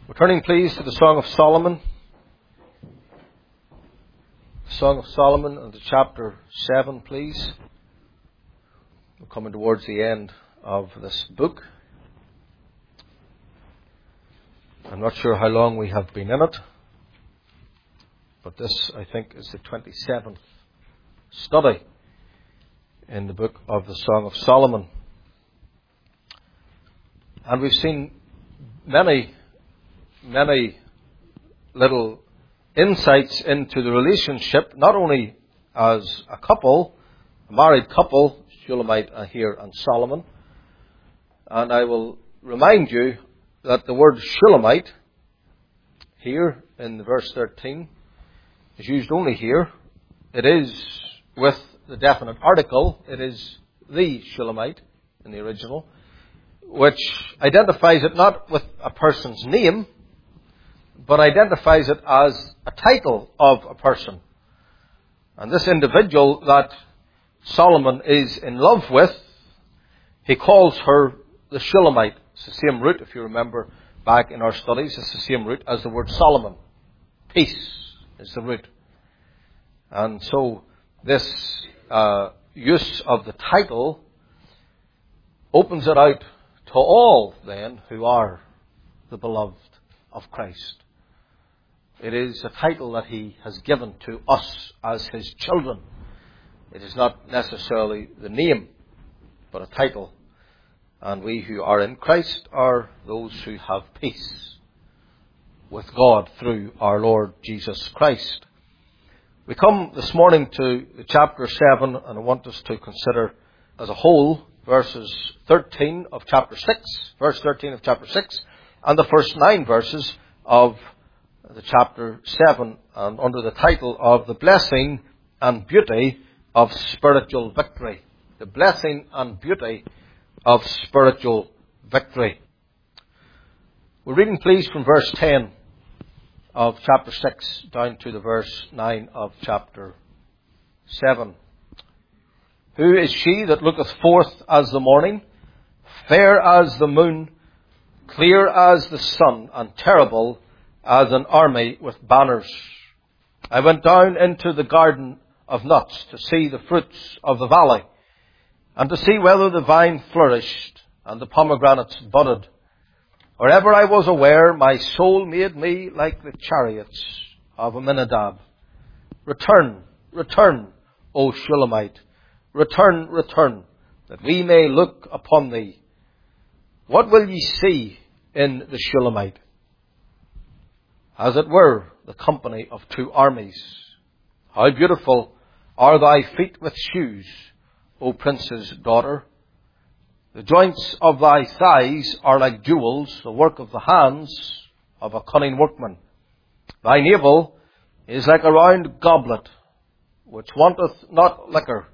We're turning, please, to the Song of Solomon. The Song of Solomon and to chapter 7, please. We're coming towards the end of this book. I'm not sure how long we have been in it, but this, I think, is the 27th study in the book of the Song of Solomon. And we've seen many little insights into the relationship, not only as a couple, a married couple, Shulamite here and Solomon. And I will remind you that the word Shulamite here in verse 13 is used only here. It is with the definite article. It is the Shulamite in the original, which identifies it not with a person's name, but identifies it as a title of a person. And this individual that Solomon is in love with, he calls her the Shulamite. It's the same root, if you remember back in our studies, it's the same root as the word Solomon. Peace is the root. And so this use of the title opens it out to all then who are the beloved of Christ. It is a title that he has given to us as his children. It is not necessarily the name, but a title. And we who are in Christ are those who have peace with God through our Lord Jesus Christ. We come this morning to chapter 7, and I want us to consider as a whole verses 13 of chapter 6, verse 13 of chapter 6, and the first 9 verses of the chapter 7, and under the title of the blessing and beauty of spiritual victory. The blessing and beauty of spiritual victory. We're reading, please, from verse 10 of chapter 6 down to the verse 9 of chapter 7. Who is she that looketh forth as the morning, fair as the moon, clear as the sun, and terrible as an army with banners? I went down into the garden of nuts to see the fruits of the valley, and to see whether the vine flourished and the pomegranates budded. Wherever I was aware, my soul made me like the chariots of Aminadab. Return, return, O Shulamite. Return, return, that we may look upon thee. What will ye see in the Shulamite? As it were, the company of two armies. How beautiful are thy feet with shoes, O prince's daughter. The joints of thy thighs are like jewels, the work of the hands of a cunning workman. Thy navel is like a round goblet, which wanteth not liquor.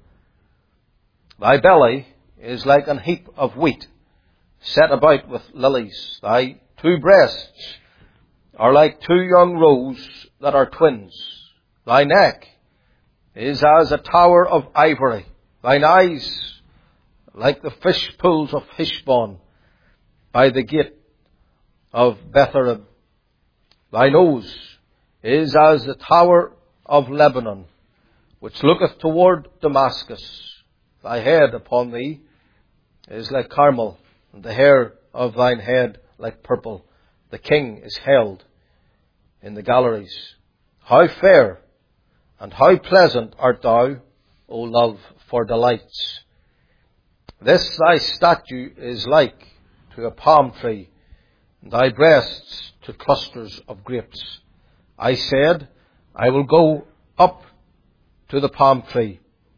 Thy belly is like an heap of wheat, set about with lilies. Thy two breasts are like two young roes that are twins. Thy neck is as a tower of ivory. Thine eyes like the fish pools of Heshbon by the gate of Betharim. Thy nose is as the tower of Lebanon, which looketh toward Damascus. Thy head upon thee is like Carmel, and the hair of thine head like purple. The king is held in the galleries. How fair and how pleasant art thou, O love, for delights. This thy statue is like to a palm tree, and thy breasts to clusters of grapes. I said, I will go up to the palm tree.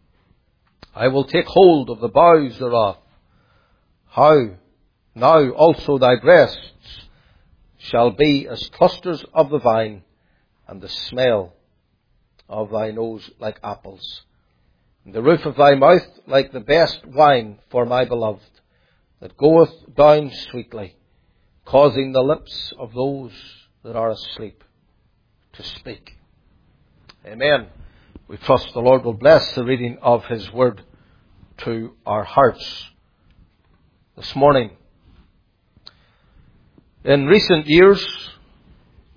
I will take hold of the boughs thereof. How now also thy breasts shall be as clusters of the vine, and the smell of thy nose like apples. And the roof of thy mouth like the best wine for my beloved, that goeth down sweetly, causing the lips of those that are asleep to speak. Amen. We trust the Lord will bless the reading of his word to our hearts this morning. In recent years,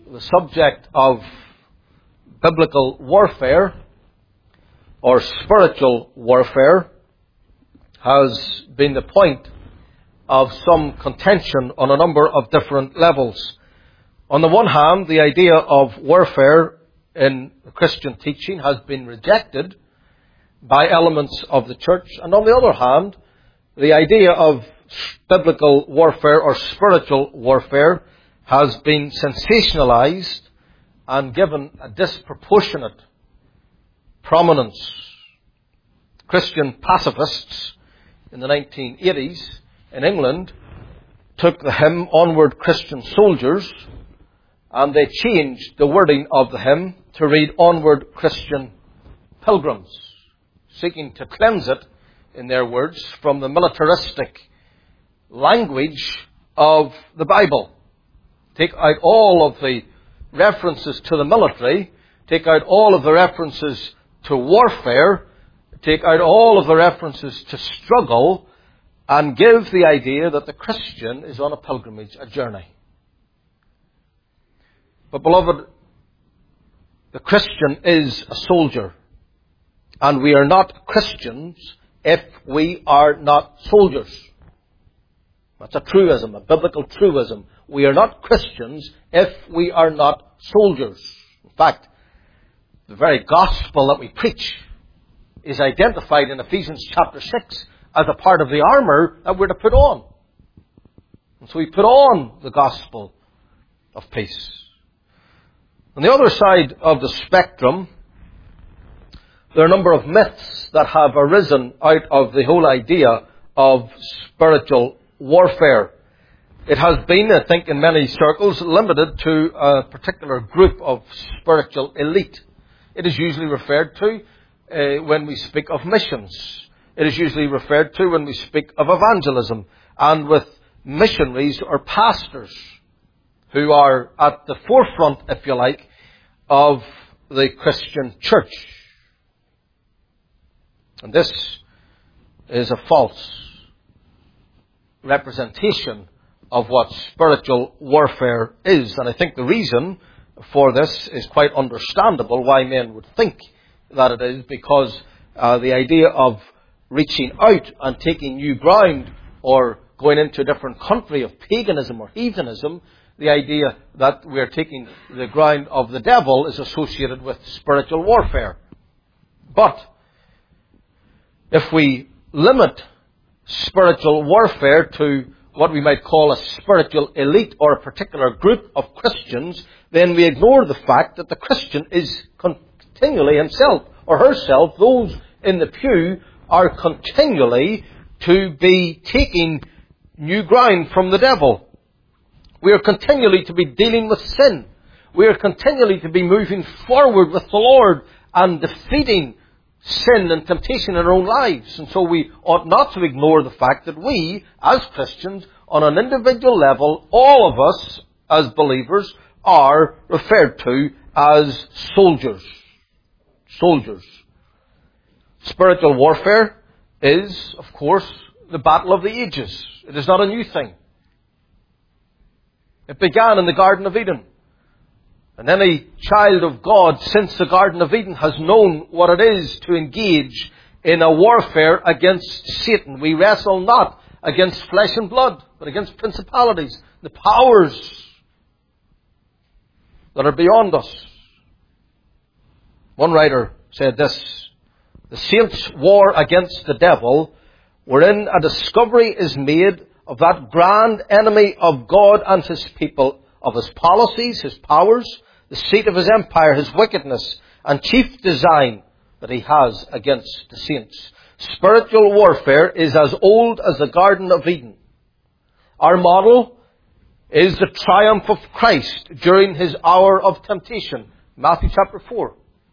the subject of biblical warfare or spiritual warfare has been the point of some contention on a number of different levels. On the one hand, the idea of warfare in Christian teaching has been rejected by elements of the church, and on the other hand, the idea of biblical warfare or spiritual warfare has been sensationalized and given a disproportionate prominence. Christian pacifists in the 1980s in England took the hymn Onward Christian Soldiers and they changed the wording of the hymn to read Onward Christian Pilgrims, seeking to cleanse it, in their words, from the militaristic language of the Bible. Take out all of the references to the military, take out all of the references to warfare, take out all of the references to struggle, and give the idea that the Christian is on a pilgrimage, a journey. But beloved, the Christian is a soldier. And we are not Christians if we are not soldiers. That's a truism, a biblical truism. We are not Christians if we are not soldiers. In fact, the very gospel that we preach is identified in Ephesians chapter 6 as a part of the armour that we're to put on. And so we put on the gospel of peace. On the other side of the spectrum, there are a number of myths that have arisen out of the whole idea of spiritual warfare. It has been, I think, in many circles, limited to a particular group of spiritual elite. It is usually referred to when we speak of missions. It is usually referred to when we speak of evangelism, and with missionaries or pastors who are at the forefront, if you like, of the Christian church. And this is a false representation of what spiritual warfare is. And I think the reason for this is quite understandable why men would think that it is, because the idea of reaching out and taking new ground or going into a different country of paganism or heathenism, the idea that we're taking the ground of the devil is associated with spiritual warfare. But if we limit spiritual warfare to what we might call a spiritual elite or a particular group of Christians, then we ignore the fact that the Christian is continually himself or herself, those in the pew, are continually to be taking new ground from the devil. We are continually to be dealing with sin. We are continually to be moving forward with the Lord and defeating sin and temptation in our own lives. And so we ought not to ignore the fact that we, as Christians, on an individual level, all of us, as believers, are referred to as soldiers. Soldiers. Spiritual warfare is, of course, the battle of the ages. It is not a new thing. It began in the Garden of Eden. And any child of God since the Garden of Eden has known what it is to engage in a warfare against Satan. We wrestle not against flesh and blood, but against principalities, the powers that are beyond us. One writer said this: the saints' war against the devil, wherein a discovery is made of that grand enemy of God and His people, of His policies, His powers, the seat of His empire, His wickedness, and chief design that He has against the saints. Spiritual warfare is as old as the Garden of Eden. Our model is the triumph of Christ during His hour of temptation. Matthew chapter 4.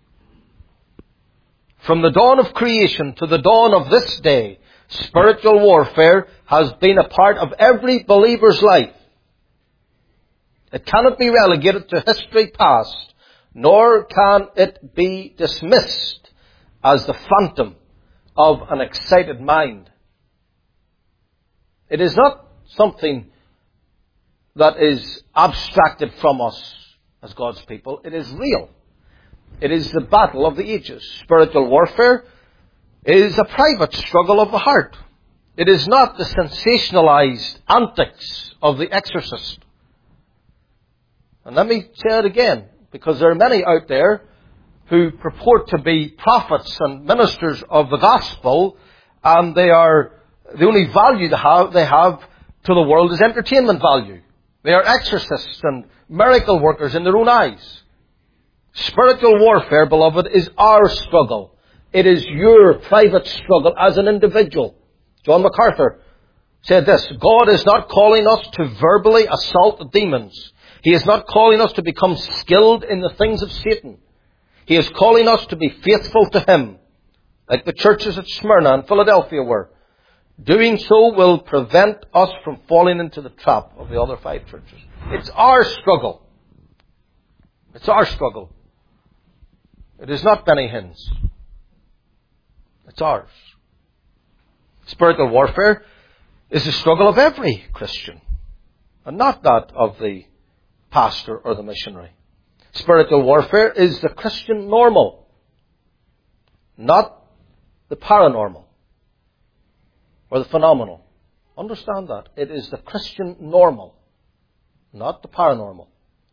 From the dawn of creation to the dawn of this day, spiritual warfare has been a part of every believer's life. It cannot be relegated to history past, nor can it be dismissed as the phantom of an excited mind. It is not something that is abstracted from us as God's people. It is real. It is the battle of the ages. Spiritual warfare is a private struggle of the heart. It is not the sensationalized antics of the exorcist. And let me say it again, because there are many out there who purport to be prophets and ministers of the gospel, and the only value they have to the world is entertainment value. They are exorcists and miracle workers in their own eyes. Spiritual warfare, beloved, is our struggle. It is your private struggle as an individual. John MacArthur said this: God is not calling us to verbally assault demons. He is not calling us to become skilled in the things of Satan. He is calling us to be faithful to Him, like the churches at Smyrna and Philadelphia were. Doing so will prevent us from falling into the trap of the other 5 churches. It's our struggle. It's our struggle. It is not Benny Hinn's. It's ours. Spiritual warfare is the struggle of every Christian, and not that of the pastor or the missionary. Spiritual warfare is the Christian normal, not the paranormal or the phenomenal. Understand that. It is the Christian normal, not the paranormal.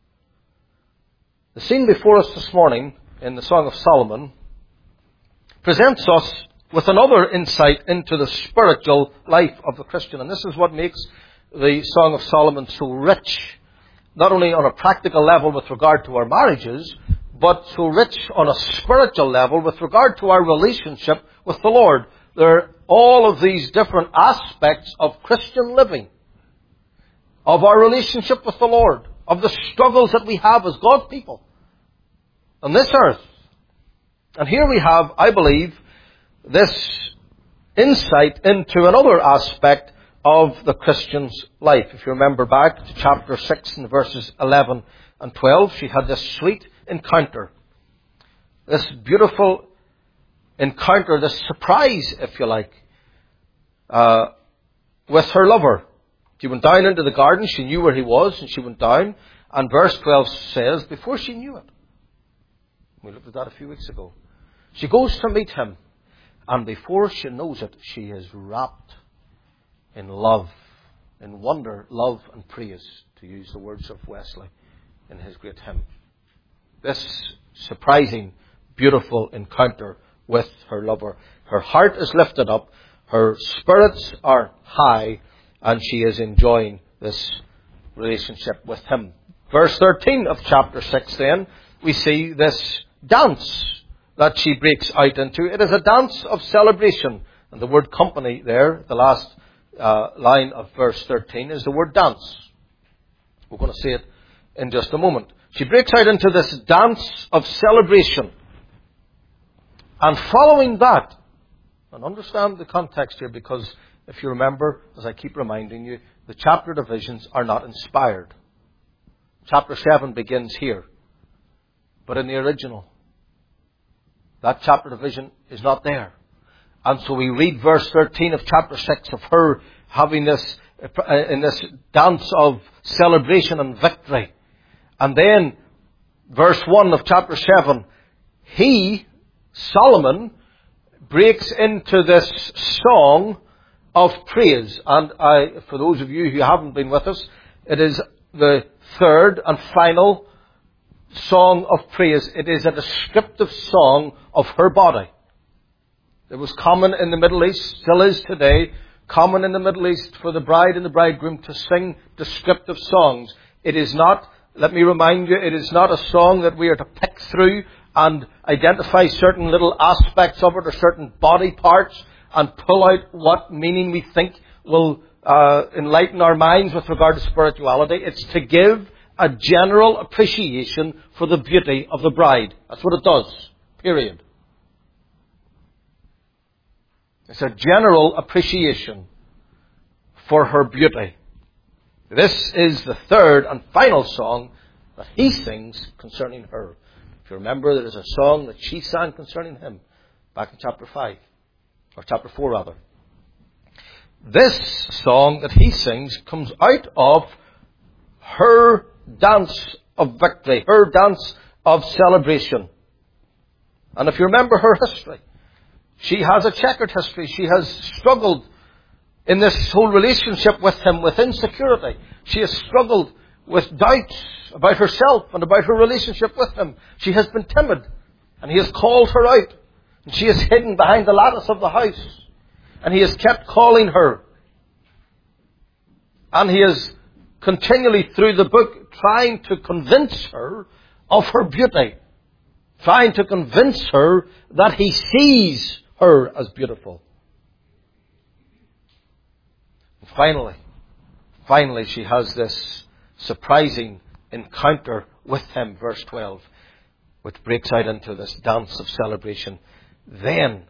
The scene before us this morning in the Song of Solomon presents us with another insight into the spiritual life of the Christian. And this is what makes the Song of Solomon so rich, not only on a practical level with regard to our marriages, but so rich on a spiritual level with regard to our relationship with the Lord. There are all of these different aspects of Christian living, of our relationship with the Lord, of the struggles that we have as God's people on this earth. And here we have, I believe, this insight into another aspect of the Christian's life. If you remember back to chapter 6 and verses 11 and 12, she had this sweet encounter, this beautiful encounter, this surprise, if you like, with her lover. She went down into the garden, she knew where he was, and she went down, and verse 12 says, before she knew it, we looked at that a few weeks ago, she goes to meet him, and before she knows it, she is wrapped in love, in wonder, love and praise, to use the words of Wesley in his great hymn. This surprising, beautiful encounter with her lover. Her heart is lifted up, her spirits are high, and she is enjoying this relationship with him. Verse 13 of chapter 6 then, we see this dance that she breaks out into. It is a dance of celebration. And the word company there, the last line of verse 13, is the word dance. We're going to see it in just a moment. She breaks out into this dance of celebration. And following that, and understand the context here, because if you remember, as I keep reminding you, the chapter divisions are not inspired. Chapter 7 begins here. But in the original, that chapter division is not there. And so we read verse 13 of chapter 6 of her having this, in this dance of celebration and victory. And then verse 1 of chapter 7, he, Solomon, breaks into this song of praise. And for those of you who haven't been with us, it is the third and final song of praise. It is a descriptive song of her body. It was common in the Middle East, still is today, common in the Middle East for the bride and the bridegroom to sing descriptive songs. It is not, let me remind you, it is not a song that we are to pick through and identify certain little aspects of it or certain body parts and pull out what meaning we think will enlighten our minds with regard to spirituality. It's to give a general appreciation for the beauty of the bride. That's what it does. Period. It's a general appreciation for her beauty. This is the third and final song that he sings concerning her. If you remember, there is a song that she sang concerning him back in chapter 5, or chapter 4 rather. This song that he sings comes out of her dance of victory, her dance of celebration. And if you remember her history, she has a checkered history. She has struggled in this whole relationship with him with insecurity. She has struggled with doubts about herself and about her relationship with him. She has been timid, and he has called her out. And she is hidden behind the lattice of the house. And he has kept calling her. And he is continually through the book trying to convince her of her beauty. Trying to convince her that he sees her as beautiful. And finally she has this surprising encounter with him, verse 12, which breaks out into this dance of celebration. Then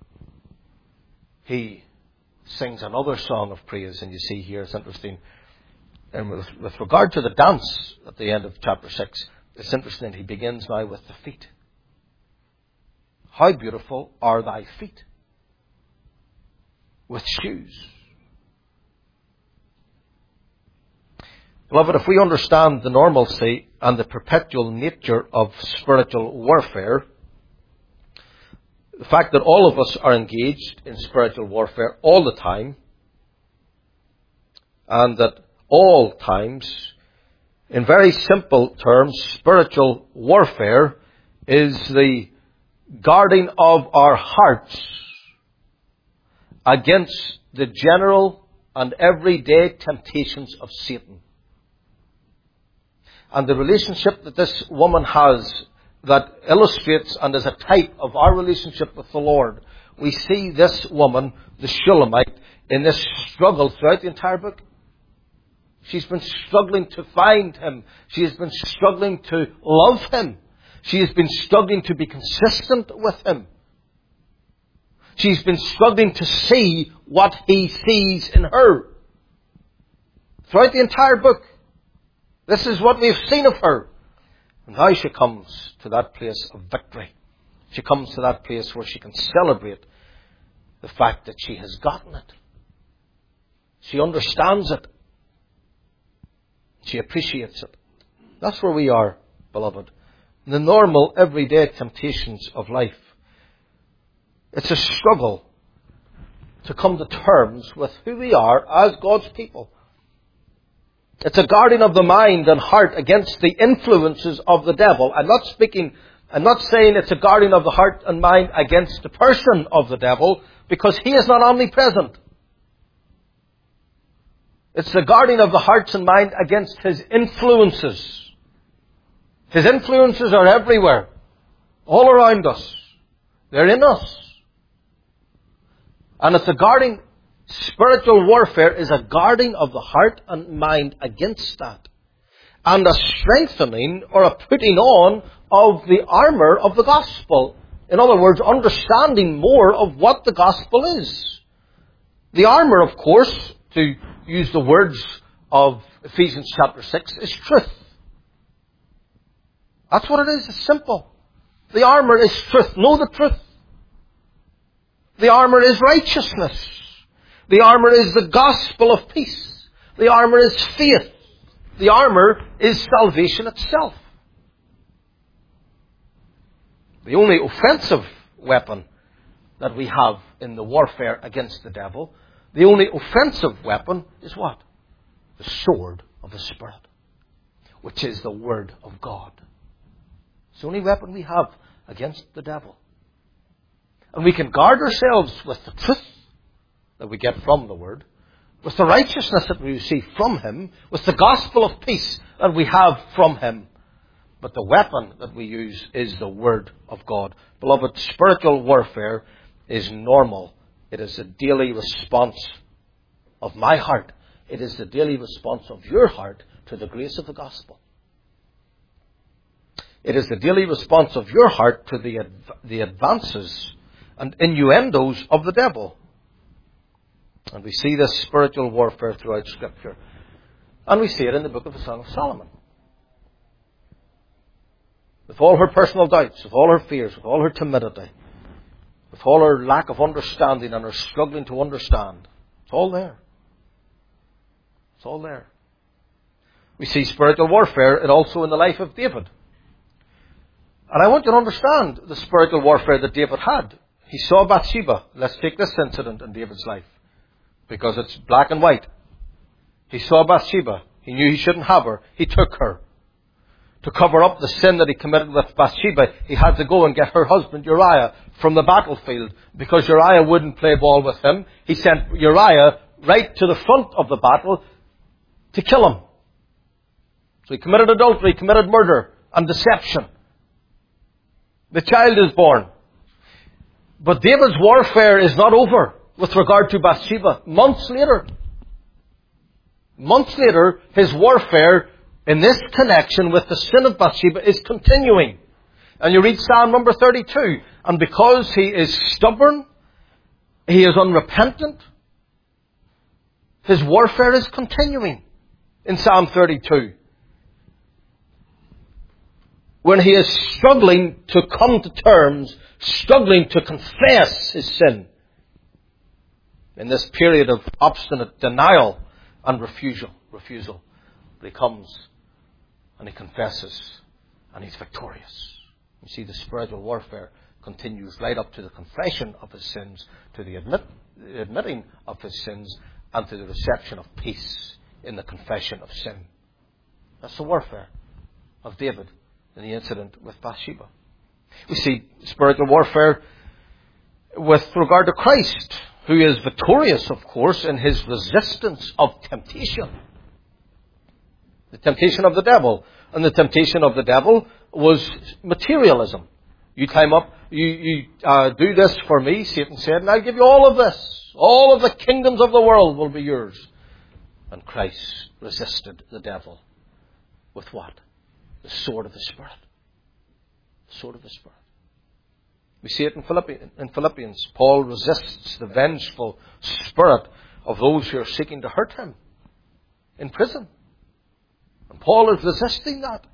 he sings another song of praise, and you see here, it's interesting. And with regard to the dance at the end of chapter 6, it's interesting that he begins now with the feet. How beautiful are thy feet with shoes. Beloved, if we understand the normalcy and the perpetual nature of spiritual warfare, the fact that all of us are engaged in spiritual warfare all the time, and that all times, in very simple terms, spiritual warfare is the guarding of our hearts against the general and everyday temptations of Satan. And the relationship that this woman has that illustrates and is a type of our relationship with the Lord. We see this woman, the Shulamite, in this struggle throughout the entire book. She's been struggling to find him. She has been struggling to love him. She has been struggling to be consistent with him. She's been struggling to see what he sees in her. Throughout the entire book, this is what we've seen of her. And now she comes to that place of victory. She comes to that place where she can celebrate the fact that she has gotten it. She understands it. She appreciates it. That's where we are, beloved. The normal, everyday temptations of life. It's a struggle to come to terms with who we are as God's people. It's a guarding of the mind and heart against the influences of the devil. I'm not saying it's a guarding of the heart and mind against the person of the devil, because he is not omnipresent. It's the guarding of the hearts and mind against his influences. His influences are everywhere, all around us. They're in us. And it's a guarding. Spiritual warfare is a guarding of the heart and mind against that. And a strengthening or a putting on of the armour of the gospel. In other words, understanding more of what the gospel is. The armour, of course, to use the words of Ephesians chapter 6, is truth. That's what it is. It's simple. The armour is truth. Know the truth. The armour is righteousness. The armour is the gospel of peace. The armour is faith. The armour is salvation itself. The only offensive weapon that we have in the warfare against the devil, the only offensive weapon is what? The sword of the Spirit, which is the Word of God. It's the only weapon we have against the devil. And we can guard ourselves with the truth that we get from the Word, with the righteousness that we receive from Him, with the gospel of peace that we have from Him. But the weapon that we use is the Word of God. Beloved, spiritual warfare is normal. It is a daily response of my heart. It is the daily response of your heart to the grace of the gospel. It is the daily response of your heart to the advances and innuendos of the devil. And we see this spiritual warfare throughout Scripture. And we see it in the book of the Song of Solomon. With all her personal doubts, with all her fears, with all her timidity, with all her lack of understanding and her struggling to understand. It's all there. It's all there. We see spiritual warfare and also in the life of David. And I want you to understand the spiritual warfare that David had. He saw Bathsheba. Let's take this incident in David's life, because it's black and white. He saw Bathsheba. He knew he shouldn't have her. He took her. To cover up the sin that he committed with Bathsheba, he had to go and get her husband Uriah from the battlefield, because Uriah wouldn't play ball with him. He sent Uriah right to the front of the battle to kill him. So he committed adultery, committed murder and deception. The child is born. But David's warfare is not over with regard to Bathsheba. Months later, his warfare in this connection with the sin of Bathsheba is continuing. And you read Psalm number 32. And because he is stubborn, he is unrepentant, his warfare is continuing in Psalm 32. When he is struggling to come to terms, struggling to confess his sin, in this period of obstinate denial and refusal, he comes and he confesses and he's victorious. You see, the spiritual warfare continues right up to the confession of his sins, to the admitting of his sins, and to the reception of peace in the confession of sin. That's the warfare of David in the incident with Bathsheba. We see spiritual warfare with regard to Christ, who is victorious, of course, in his resistance of temptation. The temptation of the devil. And the temptation of the devil was materialism. You climb up, you do this for me, Satan said, and I'll give you all of this. All of the kingdoms of the world will be yours. And Christ resisted the devil with what? The sword of the Spirit. The sword of the Spirit. We see it in Philippians. Paul resists the vengeful spirit of those who are seeking to hurt him in prison. And Paul is resisting that.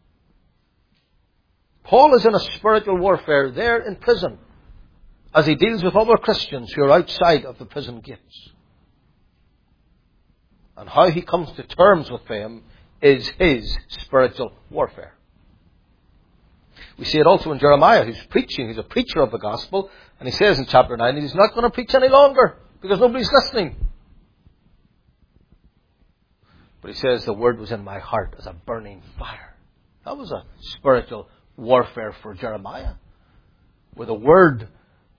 Paul is in a spiritual warfare there in prison as he deals with other Christians who are outside of the prison gates. And how he comes to terms with them is his spiritual warfare. We see it also in Jeremiah, who's preaching. He's a preacher of the gospel. And he says in chapter 9 that he's not going to preach any longer because nobody's listening. But he says the word was in my heart as a burning fire. That was a spiritual warfare for Jeremiah, where the word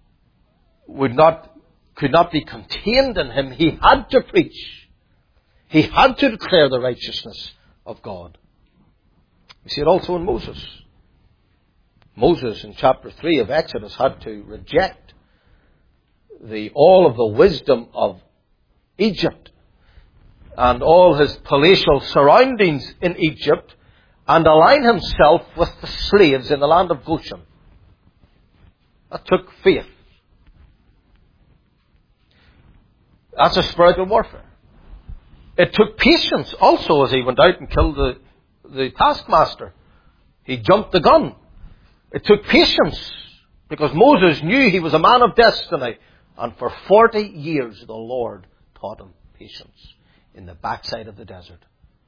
could not be contained in him. He had to preach. He had to declare the righteousness of God. We see it also in Moses. Moses in chapter 3 of Exodus had to reject all of the wisdom of Egypt and all his palatial surroundings in Egypt and align himself with the slaves in the land of Goshen. That took faith. That's a spiritual warfare. It took patience also as he went out and killed the taskmaster. He jumped the gun. It took patience because Moses knew he was a man of destiny. And for 40 years the Lord taught him patience in the backside of the desert.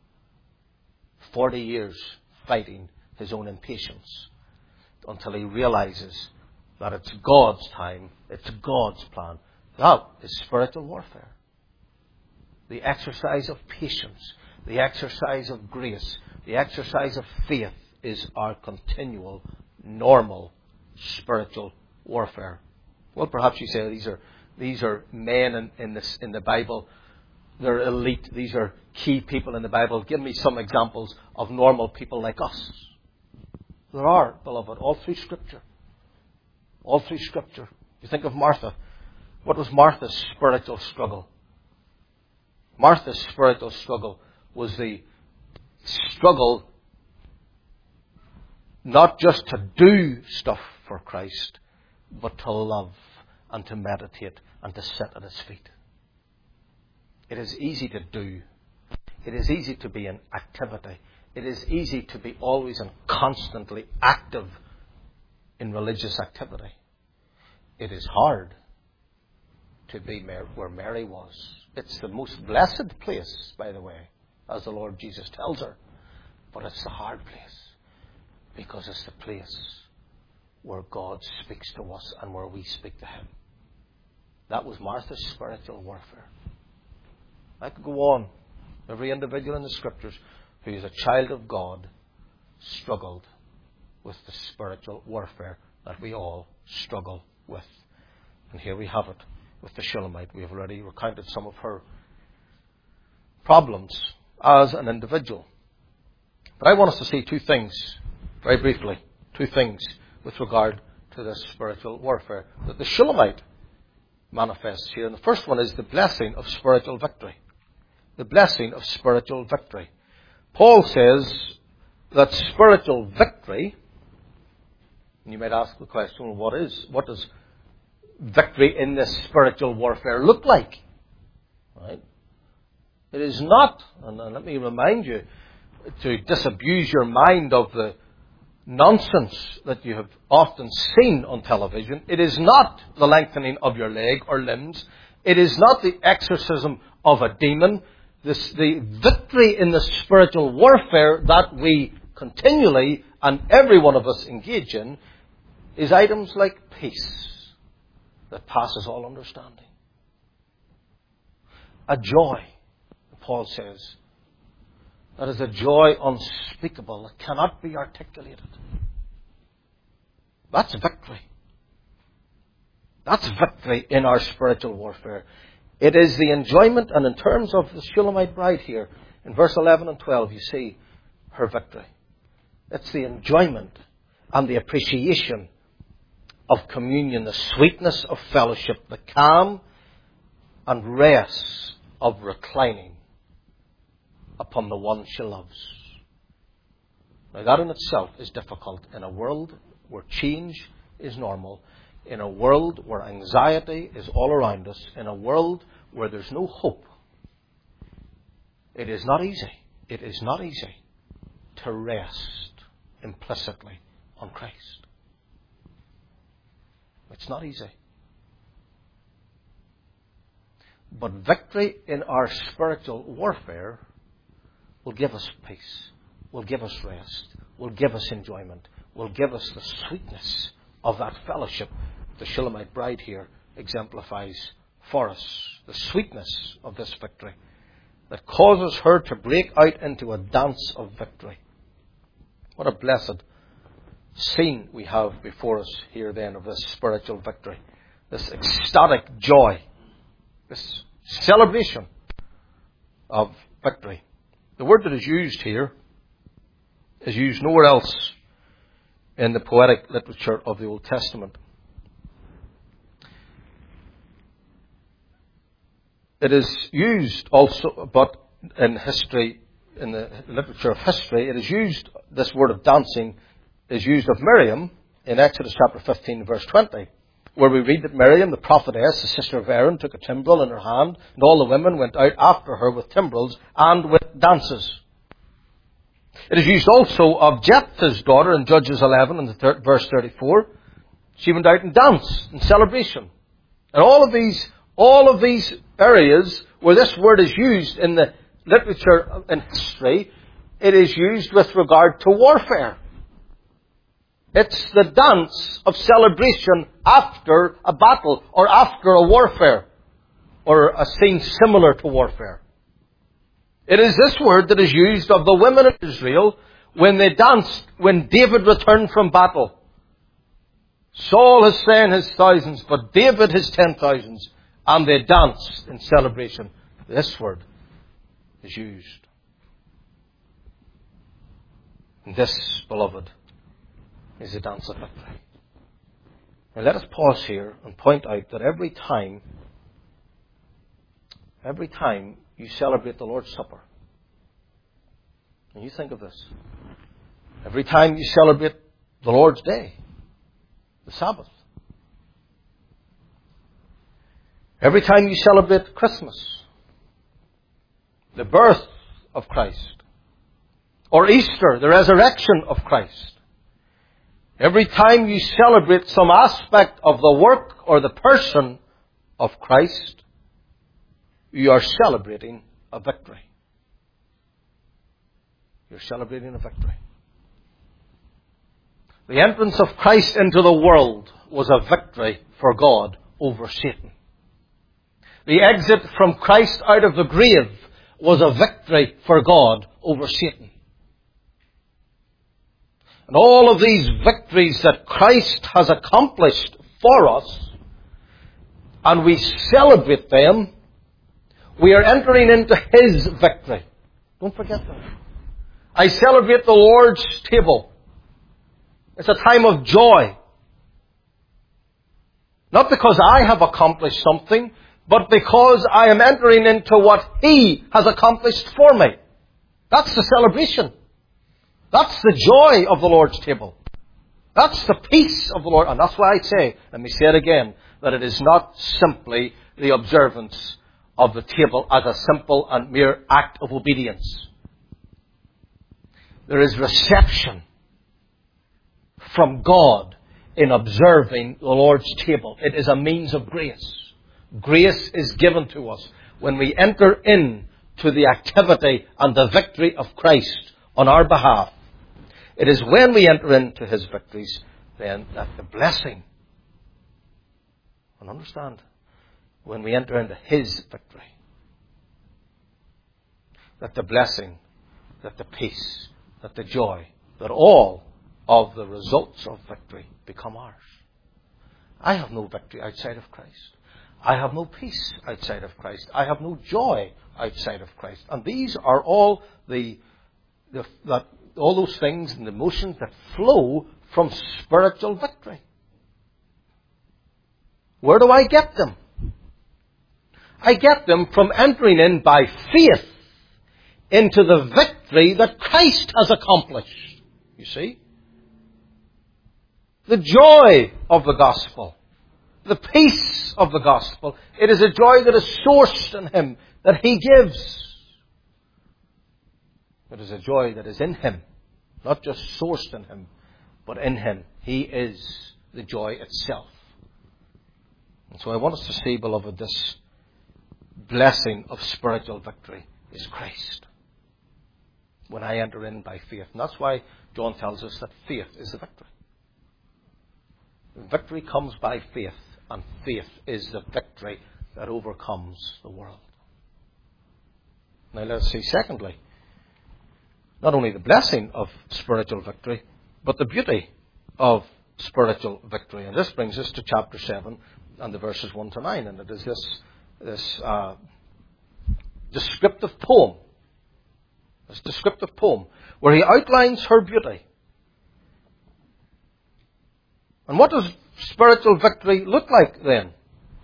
40 years fighting his own impatience until he realizes that it's God's time, it's God's plan. That is spiritual warfare. The exercise of patience, the exercise of grace, the exercise of faith is our continual, normal spiritual warfare. Well, perhaps you say these are men in the Bible. They're elite. These are key people in the Bible. Give me some examples of normal people like us. There are, beloved, all through Scripture. All through Scripture. You think of Martha. What was Martha's spiritual struggle? Martha's spiritual struggle was the struggle not just to do stuff for Christ, but to love and to meditate and to sit at His feet. It is easy to do. It is easy to be in activity. It is easy to be always and constantly active in religious activity. It is hard to be where Mary was. It's the most blessed place, by the way. as the Lord Jesus tells her. But it's the hard place, because it's the place where God speaks to us and where we speak to Him. That was Martha's spiritual warfare. I could go on. Every individual in the Scriptures who is a child of God struggled with the spiritual warfare that we all struggle with. And here we have it with the Shulamite. We have already recounted some of her problems as an individual. But I want us to see two things, very briefly, two things with regard to this spiritual warfare that the Shulamite manifests here. And the first one is the blessing of spiritual victory. The blessing of spiritual victory. Paul says that spiritual victory, and you might ask the question, well, what does victory in this spiritual warfare look like? Right? It is not, and let me remind you, to disabuse your mind of the nonsense that you have often seen on television. It is not the lengthening of your leg or limbs. It is not the exorcism of a demon. The victory in the spiritual warfare that we continually and every one of us engage in is items like peace that passes all understanding. A joy, Paul says, that is a joy unspeakable, that cannot be articulated. That's victory. That's victory in our spiritual warfare. It is the enjoyment, and in terms of the Shulamite bride here, in verse 11 and 12, you see her victory. It's the enjoyment and the appreciation of communion, the sweetness of fellowship, the calm and rest of reclining upon the one she loves. Now that in itself is difficult in a world where change is normal, in a world where anxiety is all around us, in a world where there's no hope. It is not easy. It is not easy to rest implicitly on Christ. It's not easy. But victory in our spiritual warfare will give us peace, will give us rest, will give us enjoyment, will give us the sweetness of that fellowship the Shulamite bride here exemplifies for us. The sweetness of this victory that causes her to break out into a dance of victory. What a blessed scene we have before us here then of this spiritual victory. This ecstatic joy. This celebration of victory. The word that is used here is used nowhere else in the poetic literature of the Old Testament. It is used also, but in history, in the literature of history, it is used, this word of dancing is used of Miriam in Exodus chapter 15, verse 20, where we read that Miriam, the prophetess, the sister of Aaron, took a timbrel in her hand, and all the women went out after her with timbrels and with dances. It is used also of Jephthah's daughter in Judges 11 and verse 34. She went out and danced in celebration. And all of these areas where this word is used in the literature in history, it is used with regard to warfare. It's the dance of celebration after a battle or after a warfare or a scene similar to warfare. It is this word that is used of the women of Israel when they danced when David returned from battle. Saul has slain his thousands, but David his 10,000s, and they danced in celebration. This word is used. And this, beloved, is the dance of victory. Now let us pause here and point out that every time you celebrate the Lord's Supper, and you think of this, every time you celebrate the Lord's Day, the Sabbath, every time you celebrate Christmas, the birth of Christ, or Easter, the resurrection of Christ, every time you celebrate some aspect of the work or the person of Christ, you are celebrating a victory. You're celebrating a victory. The entrance of Christ into the world was a victory for God over Satan. The exit from Christ out of the grave was a victory for God over Satan. And all of these victories that Christ has accomplished for us, and we celebrate them, we are entering into His victory. Don't forget that. I celebrate the Lord's table. It's a time of joy. Not because I have accomplished something, but because I am entering into what He has accomplished for me. That's the celebration. That's the joy of the Lord's table. That's the peace of the Lord. And that's why I say, let me say it again, that it is not simply the observance of the table as a simple and mere act of obedience. There is reception from God in observing the Lord's table. It is a means of grace. Grace is given to us when we enter into the activity and the victory of Christ on our behalf. It is when we enter into His victories then that the blessing, and understand, when we enter into His victory, that the blessing, that the peace, that the joy, that all of the results of victory become ours. I have no victory outside of Christ. I have no peace outside of Christ. I have no joy outside of Christ. And these are all all those things and emotions that flow from spiritual victory. Where do I get them? I get them from entering in by faith into the victory that Christ has accomplished. You see? The joy of the gospel. The peace of the gospel. It is a joy that is sourced in Him, that He gives. It is a joy that is in Him. Not just sourced in Him, but in Him. He is the joy itself. And so I want us to see, beloved, this blessing of spiritual victory is Christ. When I enter in by faith. And that's why John tells us that faith is the victory. Victory comes by faith, and faith is the victory that overcomes the world. Now let's see, secondly, not only the blessing of spiritual victory, but the beauty of spiritual victory. And this brings us to chapter 7 and the verses 1 to 9. And it is this descriptive poem. This descriptive poem where he outlines her beauty. And what does spiritual victory look like then?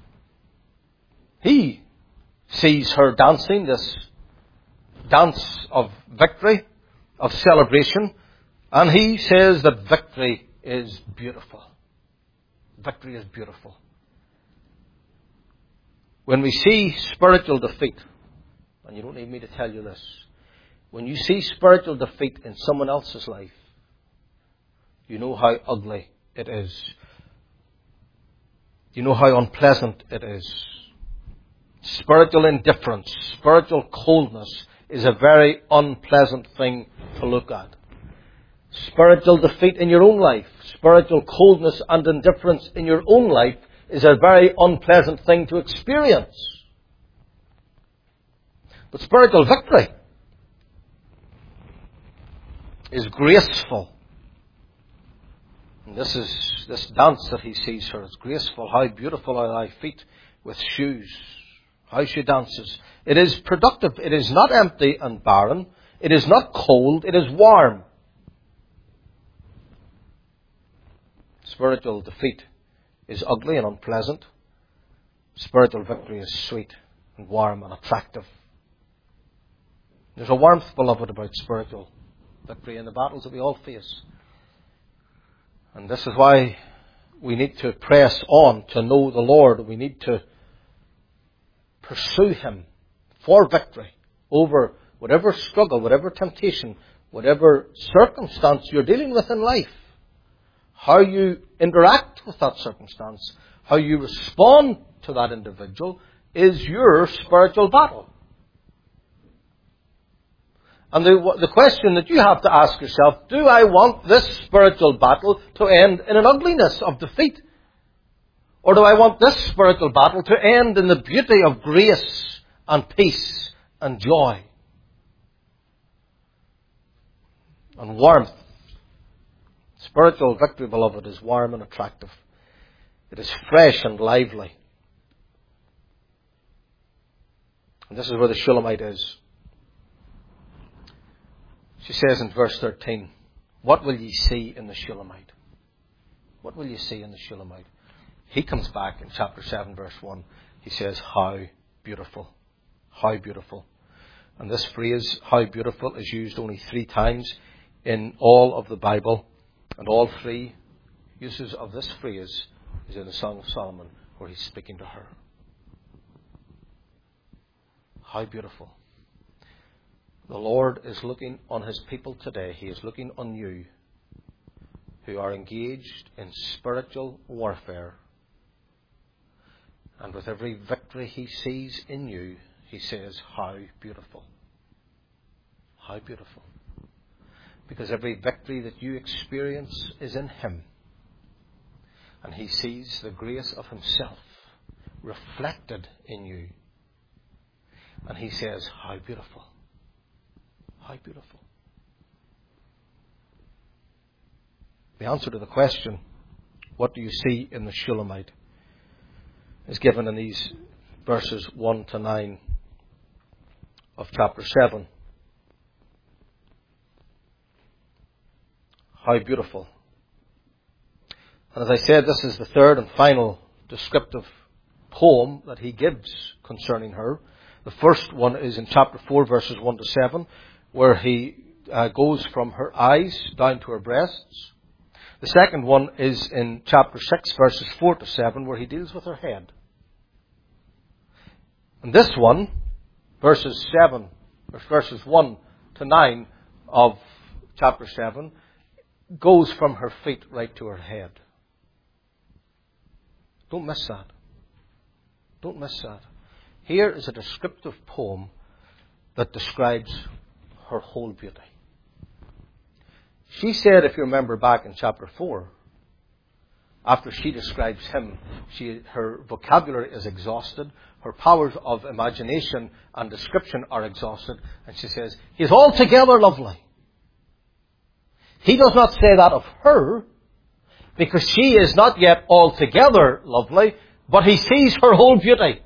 He sees her dancing, this dance of victory, of celebration, and he says that victory is beautiful. Victory is beautiful. When we see spiritual defeat, and you don't need me to tell you this, when you see spiritual defeat in someone else's life, you know how ugly it is. You know how unpleasant it is. Spiritual indifference, spiritual coldness is a very unpleasant thing to look at. Spiritual defeat in your own life, spiritual coldness and indifference in your own life is a very unpleasant thing to experience. But spiritual victory is graceful. And this dance that he sees her is graceful. How beautiful are thy feet with shoes. How she dances. It is productive. It is not empty and barren. It is not cold. It is warm. Spiritual defeat is ugly and unpleasant. Spiritual victory is sweet and warm and attractive. There's a warmth, beloved, about spiritual victory in the battles that we all face. And this is why we need to press on to know the Lord. We need to pursue Him for victory over whatever struggle, whatever temptation, whatever circumstance you're dealing with in life. How you interact with that circumstance, how you respond to that individual is your spiritual battle. And the question that you have to ask yourself, do I want this spiritual battle to end in an ugliness of defeat? Or do I want this spiritual battle to end in the beauty of grace and peace and joy and warmth? Spiritual victory, beloved, is warm and attractive. It is fresh and lively. And this is where the Shulamite is. She says in verse 13, what will ye see in the Shulamite? What will you see in the Shulamite? He comes back in chapter 7, verse 1. He says, how beautiful. How beautiful. And this phrase, how beautiful, is used only 3 times in all of the Bible. And all 3 uses of this phrase is in the Song of Solomon, where he's speaking to her. How beautiful. The Lord is looking on his people today. He is looking on you who are engaged in spiritual warfare. And with every victory he sees in you, he says, how beautiful. How beautiful. Because every victory that you experience is in him. And he sees the grace of himself reflected in you. And he says, how beautiful. How beautiful. The answer to the question, what do you see in the Shulamite, is given in these verses 1 to 9 of chapter 7. How beautiful. And as I said, this is the third and final descriptive poem that he gives concerning her. The first one is in chapter 4, verses 1 to 7, where he goes from her eyes down to her breasts. The second one is in chapter 6, verses 4 to 7, where he deals with her head. And this one, verses 1 to 9 of chapter 7, goes from her feet right to her head. Don't miss that. Don't miss that. Here is a descriptive poem that describes her whole beauty. She said, if you remember back in chapter 4, after she describes him, her vocabulary is exhausted, her powers of imagination and description are exhausted, and she says, he is altogether lovely. He does not say that of her, because she is not yet altogether lovely, but he sees her whole beauty.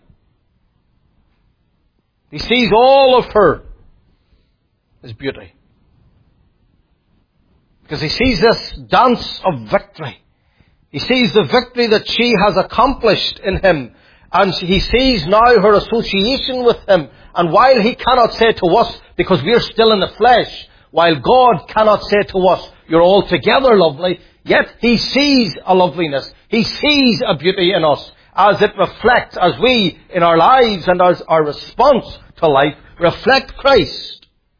He sees all of her as beauty. Because he sees this dance of victory. He sees the victory that she has accomplished in him. And he sees now her association with him. And while he cannot say to us, because we are still in the flesh, while God cannot say to us, you're altogether lovely, yet he sees a loveliness. He sees a beauty in us as it reflects, as we in our lives and as our response to life reflect Christ.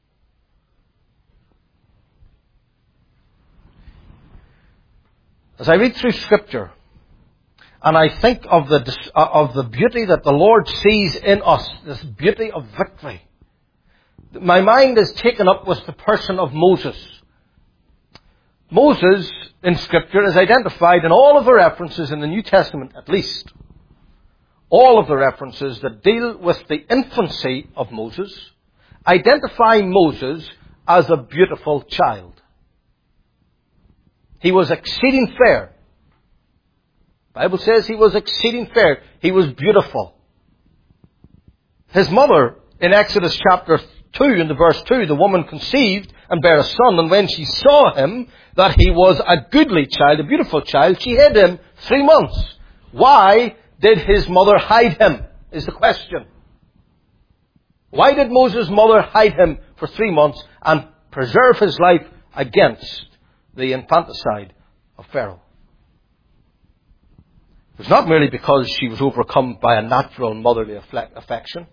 As I read through Scripture, and I think of the beauty that the Lord sees in us, this beauty of victory, my mind is taken up with the person of Moses. Moses, in Scripture, is identified in all of the references in the New Testament, at least. All of the references that deal with the infancy of Moses, identify Moses as a beautiful child. He was exceeding fair. The Bible says he was exceeding fair. He was beautiful. His mother, in Exodus chapter 2, in the verse 2, the woman conceived and bare a son, and when she saw him, that he was a goodly child, a beautiful child, she hid him 3 months. Why did his mother hide him, is the question. Why did Moses' mother hide him for 3 months and preserve his life against the infanticide of Pharaoh? It was not merely because she was overcome by a natural motherly affection,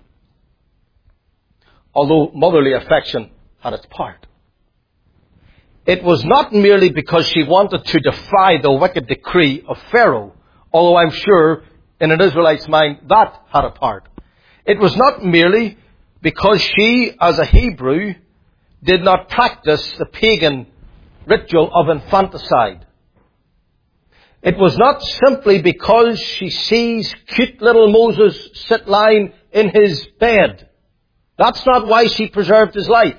although motherly affection had its part. It was not merely because she wanted to defy the wicked decree of Pharaoh, although I'm sure in an Israelite's mind that had a part. It was not merely because she, as a Hebrew, did not practice the pagan ritual of infanticide. It was not simply because she sees cute little Moses sit lying in his bed. That's not why she preserved his life.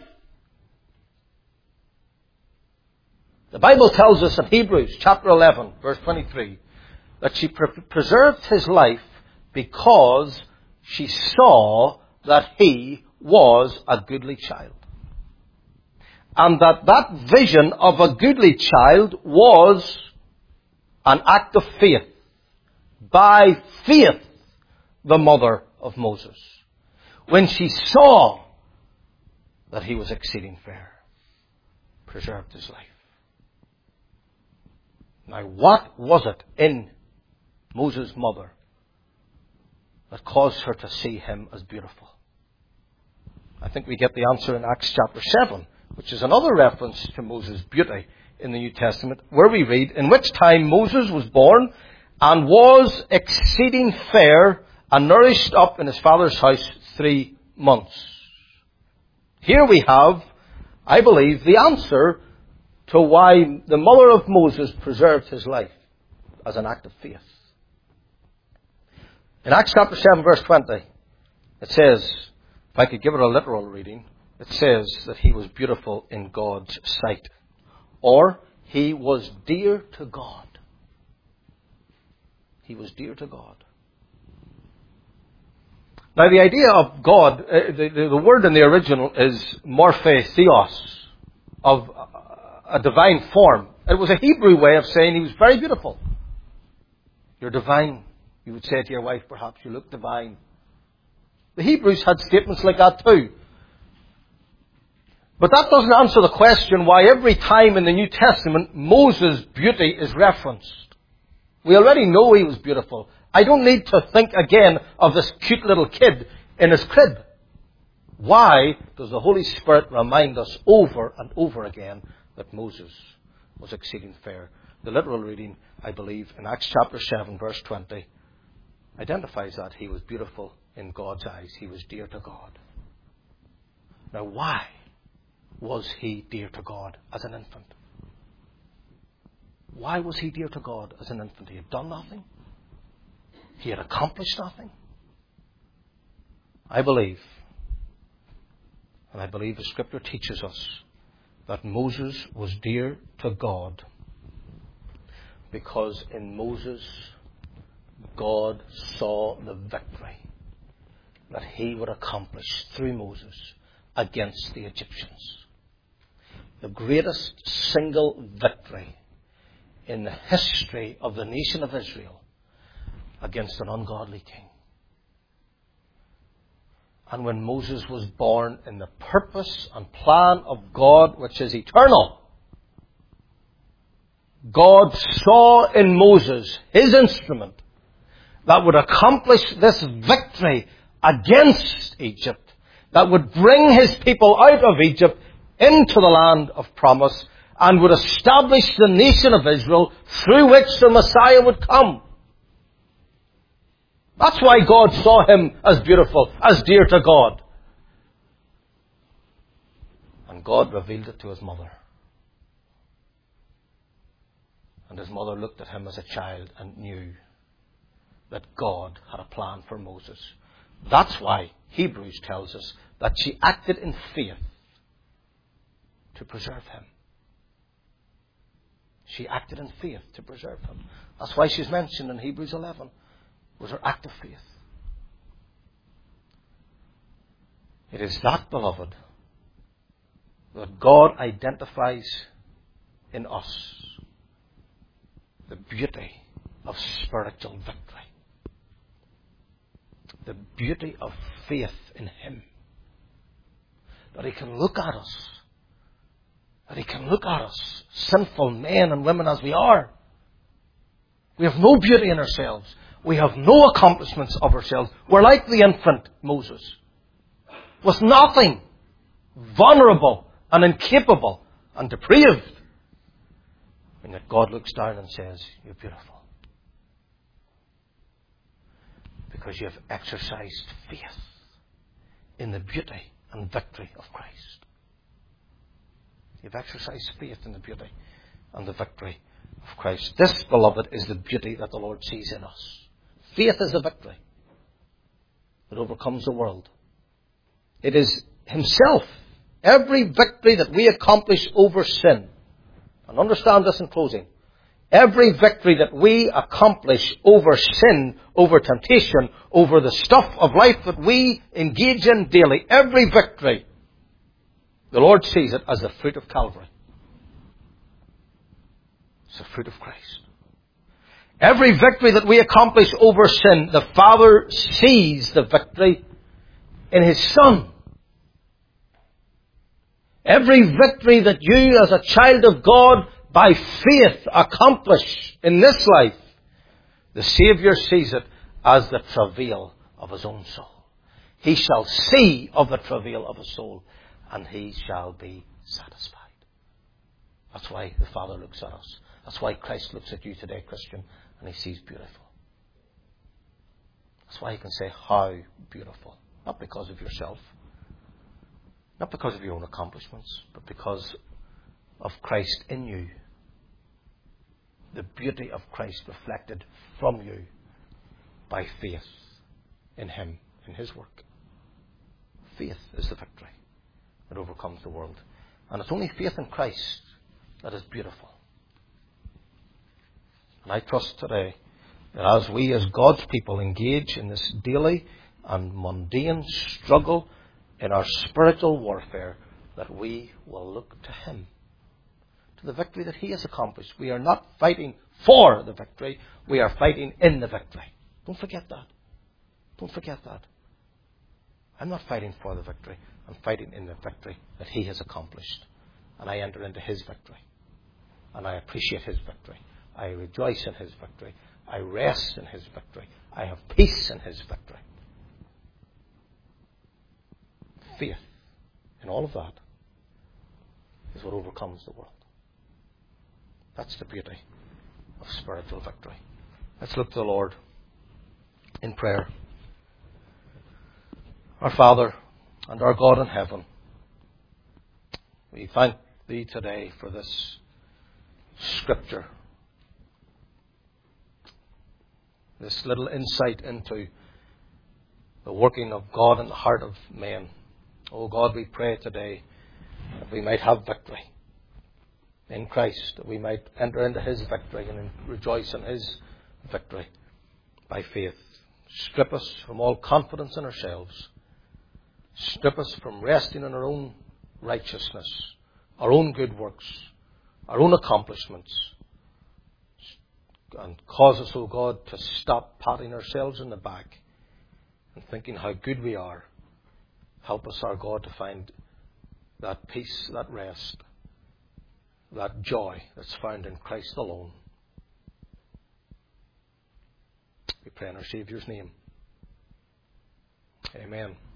The Bible tells us in Hebrews chapter 11, verse 23, that she preserved his life because she saw that he was a goodly child. And that vision of a goodly child was an act of faith. By faith, the mother of Moses, when she saw that he was exceeding fair, preserved his life. Now, what was it in Moses' mother that caused her to see him as beautiful? I think we get the answer in Acts chapter 7, which is another reference to Moses' beauty in the New Testament, where we read, in which time Moses was born and was exceeding fair and nourished up in his father's house 3 months. Here we have, I believe, the answer to why the mother of Moses preserved his life as an act of faith. In Acts chapter 7 verse 20, it says, if I could give it a literal reading, it says that he was beautiful in God's sight. Or, he was dear to God. He was dear to God. Now the idea of God, the word in the original is morphe theos, of a divine form. It was a Hebrew way of saying he was very beautiful. You're divine. You would say to your wife, perhaps, you look divine. The Hebrews had statements like that too. But that doesn't answer the question why every time in the New Testament Moses' beauty is referenced. We already know he was beautiful. I don't need to think again of this cute little kid in his crib. Why does the Holy Spirit remind us over and over again that Moses was exceeding fair? The literal reading, I believe, in Acts chapter 7, verse 20, identifies that he was beautiful in God's eyes. He was dear to God. Now, why was he dear to God as an infant? Why was he dear to God as an infant? He had done nothing. He had accomplished nothing. I believe, and I believe the Scripture teaches us, that Moses was dear to God because in Moses, God saw the victory that he would accomplish through Moses against the Egyptians. The greatest single victory in the history of the nation of Israel against an ungodly king. And when Moses was born in the purpose and plan of God, which is eternal, God saw in Moses his instrument that would accomplish this victory against Egypt, that would bring his people out of Egypt into the land of promise, and would establish the nation of Israel through which the Messiah would come. That's why God saw him as beautiful, as dear to God. And God revealed it to his mother. And his mother looked at him as a child and knew that God had a plan for Moses. That's why Hebrews tells us that she acted in faith to preserve him. She acted in faith to preserve him. That's why she's mentioned in Hebrews 11. It was her act of faith. It is that, beloved, that God identifies in us the beauty of spiritual victory. The beauty of faith in him. That he can look at us. That he can look at us, sinful men and women as we are. We have no beauty in ourselves. We have no accomplishments of ourselves. We're like the infant Moses, with nothing, vulnerable and incapable and depraved. And yet God looks down and says, you're beautiful. Because you have exercised faith in the beauty and victory of Christ. You've exercised faith in the beauty and the victory of Christ. This, beloved, is the beauty that the Lord sees in us. Faith is the victory that overcomes the world. It is Himself. Every victory that we accomplish over sin, and understand this in closing, every victory that we accomplish over sin, over temptation, over the stuff of life that we engage in daily, every victory, the Lord sees it as the fruit of Calvary. It's the fruit of Christ. Every victory that we accomplish over sin, the Father sees the victory in His Son. Every victory that you as a child of God by faith accomplish in this life, the Saviour sees it as the travail of His own soul. He shall see of the travail of His soul, and He shall be satisfied. That's why the Father looks at us. That's why Christ looks at you today, Christian, and He sees beautiful. That's why He can say, how beautiful. Not because of yourself, not because of your own accomplishments, but because of Christ in you. The beauty of Christ reflected from you by faith in Him, in His work. Faith is the victory that overcomes the world. And it's only faith in Christ that is beautiful. And I trust today that as we as God's people engage in this daily and mundane struggle in our spiritual warfare, that we will look to Him, to the victory that He has accomplished. We are not fighting for the victory, we are fighting in the victory. Don't forget that. Don't forget that. I'm not fighting for the victory, I'm fighting in the victory that He has accomplished. And I enter into His victory. And I appreciate His victory. I rejoice in His victory. I rest in His victory. I have peace in His victory. Faith in all of that is what overcomes the world. That's the beauty of spiritual victory. Let's look to the Lord in prayer. Our Father and our God in heaven, we thank Thee today for this Scripture, this little insight into the working of God in the heart of man. Oh God, we pray today that we might have victory in Christ, that we might enter into His victory and rejoice in His victory by faith. Strip us from all confidence in ourselves. Strip us from resting in our own righteousness, our own good works, our own accomplishments, and cause us, O God, to stop patting ourselves in the back and thinking how good we are. Help us, our God, to find that peace, that rest, that joy that's found in Christ alone. We pray in our Saviour's name. Amen.